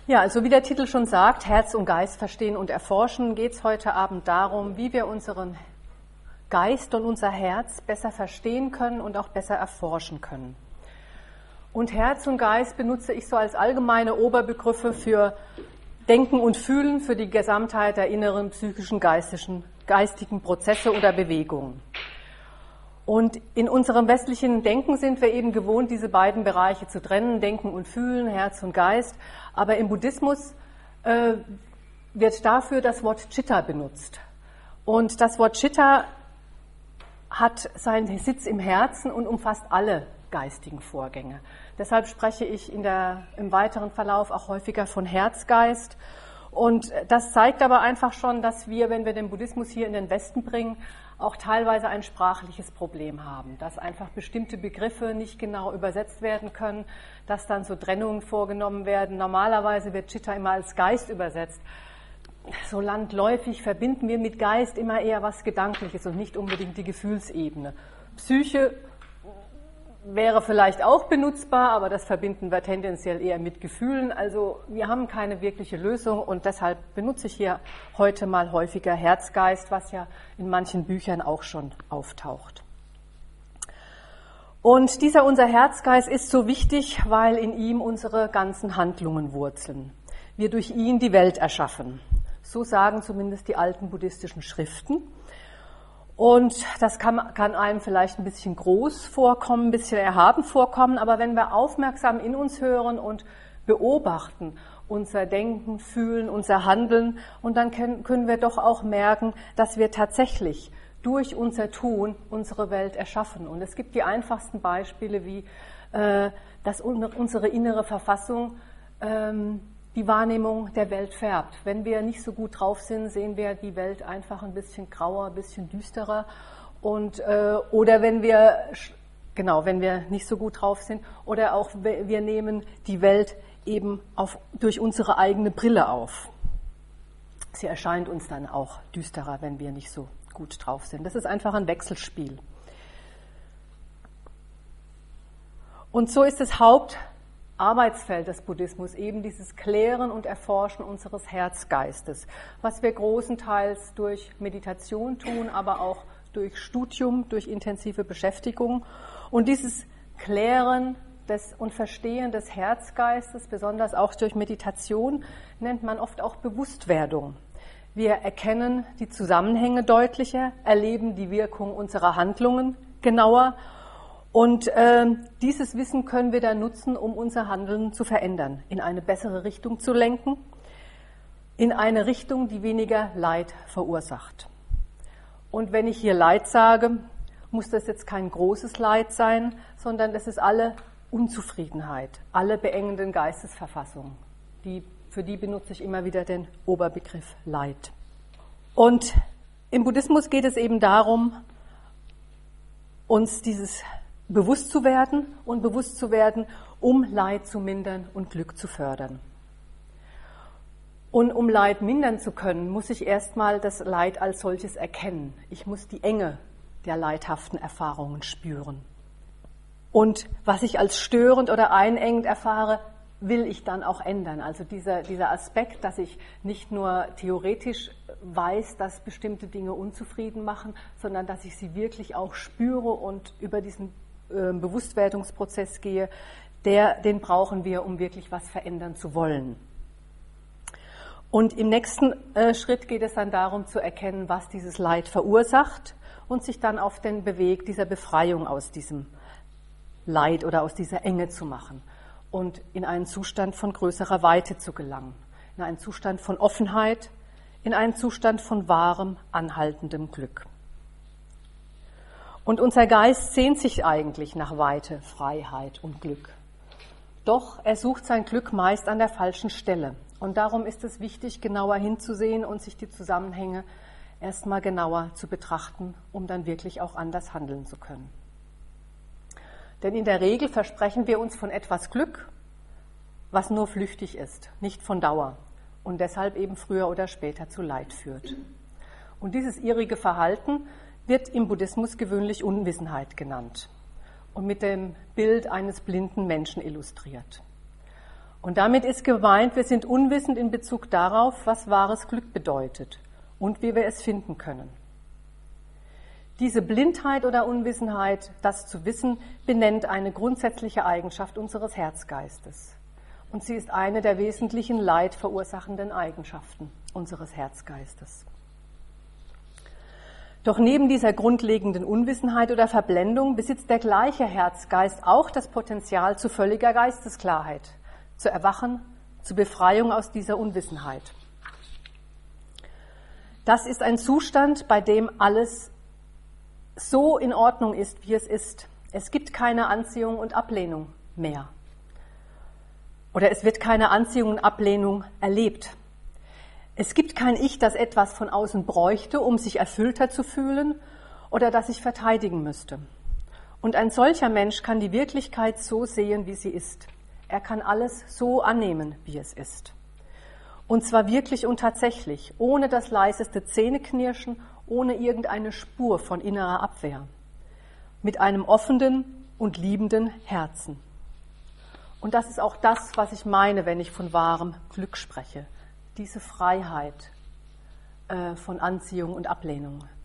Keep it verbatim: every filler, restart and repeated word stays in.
Ja, also wie der Titel schon sagt, Herz und Geist verstehen und erforschen, geht es heute Abend darum, wie wir unseren Geist und unser Herz besser verstehen können und auch besser erforschen können. Und Herz und Geist benutze ich so als allgemeine Oberbegriffe für Denken und Fühlen, für die Gesamtheit der inneren psychischen, geistigen, geistigen Prozesse oder Bewegungen. Und in unserem westlichen Denken sind wir eben gewohnt, diese beiden Bereiche zu trennen, Denken und Fühlen, Herz und Geist. Aber im Buddhismus äh, wird dafür das Wort Chitta benutzt. Und das Wort Chitta hat seinen Sitz im Herzen und umfasst alle geistigen Vorgänge. Deshalb spreche ich in der, im weiteren Verlauf auch häufiger von Herzgeist. Und das zeigt aber einfach schon, dass wir, wenn wir den Buddhismus hier in den Westen bringen, auch teilweise ein sprachliches Problem haben, dass einfach bestimmte Begriffe nicht genau übersetzt werden können, dass dann so Trennungen vorgenommen werden. Normalerweise wird Chitta immer als Geist übersetzt. So landläufig verbinden wir mit Geist immer eher was Gedankliches und nicht unbedingt die Gefühlsebene. Psyche wäre vielleicht auch benutzbar, aber das verbinden wir tendenziell eher mit Gefühlen. Also wir haben keine wirkliche Lösung und deshalb benutze ich hier heute mal häufiger Herzgeist, was ja in manchen Büchern auch schon auftaucht. Und dieser unser Herzgeist ist so wichtig, weil in ihm unsere ganzen Handlungen wurzeln. Wir durch ihn die Welt erschaffen. So sagen zumindest die alten buddhistischen Schriften. Und das kann, kann einem vielleicht ein bisschen groß vorkommen, ein bisschen erhaben vorkommen, aber wenn wir aufmerksam in uns hören und beobachten, unser Denken, Fühlen, unser Handeln, und dann können, können wir doch auch merken, dass wir tatsächlich durch unser Tun unsere Welt erschaffen. Und es gibt die einfachsten Beispiele, wie äh, dass unsere innere Verfassung ähm, die Wahrnehmung der Welt färbt. Wenn wir nicht so gut drauf sind, sehen wir die Welt einfach ein bisschen grauer, ein bisschen düsterer. Und, äh, oder wenn wir, genau, wenn wir nicht so gut drauf sind, oder auch wir nehmen die Welt eben auf, durch unsere eigene Brille auf. Sie erscheint uns dann auch düsterer, wenn wir nicht so gut drauf sind. Das ist einfach ein Wechselspiel. Und so ist das Haupt Arbeitsfeld des Buddhismus eben dieses Klären und Erforschen unseres Herzgeistes, was wir großenteils durch Meditation tun, aber auch durch Studium, durch intensive Beschäftigung. Und dieses Klären des und Verstehen des Herzgeistes, besonders auch durch Meditation, nennt man oft auch Bewusstwerdung. Wir erkennen die Zusammenhänge deutlicher, erleben die Wirkung unserer Handlungen genauer. Und äh, dieses Wissen können wir dann nutzen, um unser Handeln zu verändern, in eine bessere Richtung zu lenken, in eine Richtung, die weniger Leid verursacht. Und wenn ich hier Leid sage, muss das jetzt kein großes Leid sein, sondern es ist alle Unzufriedenheit, alle beengenden Geistesverfassungen. Die, für die benutze ich immer wieder den Oberbegriff Leid. Und im Buddhismus geht es eben darum, uns dieses bewusst zu werden und bewusst zu werden, um Leid zu mindern und Glück zu fördern. Und um Leid mindern zu können, muss ich erstmal das Leid als solches erkennen. Ich muss die Enge der leidhaften Erfahrungen spüren. Und was ich als störend oder einengend erfahre, will ich dann auch ändern. Also dieser, dieser Aspekt, dass ich nicht nur theoretisch weiß, dass bestimmte Dinge unzufrieden machen, sondern dass ich sie wirklich auch spüre und über diesen Bewusstwerdungsprozess gehe, der, den brauchen wir, um wirklich was verändern zu wollen. Und im nächsten äh, Schritt geht es dann darum zu erkennen, was dieses Leid verursacht und sich dann auf den Weg dieser Befreiung aus diesem Leid oder aus dieser Enge zu machen und in einen Zustand von größerer Weite zu gelangen, in einen Zustand von Offenheit, in einen Zustand von wahrem, anhaltendem Glück. Und unser Geist sehnt sich eigentlich nach Weite, Freiheit und Glück. Doch er sucht sein Glück meist an der falschen Stelle. Und darum ist es wichtig, genauer hinzusehen und sich die Zusammenhänge erstmal genauer zu betrachten, um dann wirklich auch anders handeln zu können. Denn in der Regel versprechen wir uns von etwas Glück, was nur flüchtig ist, nicht von Dauer und deshalb eben früher oder später zu Leid führt. Und dieses irrige Verhalten wird im Buddhismus gewöhnlich Unwissenheit genannt und mit dem Bild eines blinden Menschen illustriert. Und damit ist gemeint, wir sind unwissend in Bezug darauf, was wahres Glück bedeutet und wie wir es finden können. Diese Blindheit oder Unwissenheit, das zu wissen, benennt eine grundsätzliche Eigenschaft unseres Herzgeistes. Und sie ist eine der wesentlichen leidverursachenden Eigenschaften unseres Herzgeistes. Doch neben dieser grundlegenden Unwissenheit oder Verblendung besitzt der gleiche Herzgeist auch das Potenzial zu völliger Geistesklarheit, zu Erwachen, zur Befreiung aus dieser Unwissenheit. Das ist ein Zustand, bei dem alles so in Ordnung ist, wie es ist. Es gibt keine Anziehung und Ablehnung mehr. Oder es wird keine Anziehung und Ablehnung erlebt. Es gibt kein Ich, das etwas von außen bräuchte, um sich erfüllter zu fühlen oder das sich verteidigen müsste. Und ein solcher Mensch kann die Wirklichkeit so sehen, wie sie ist. Er kann alles so annehmen, wie es ist. Und zwar wirklich und tatsächlich, ohne das leiseste Zähneknirschen, ohne irgendeine Spur von innerer Abwehr. Mit einem offenen und liebenden Herzen. Und das ist auch das, was ich meine, wenn ich von wahrem Glück spreche. Diese Freiheit äh, von Anziehung und Ablehnung.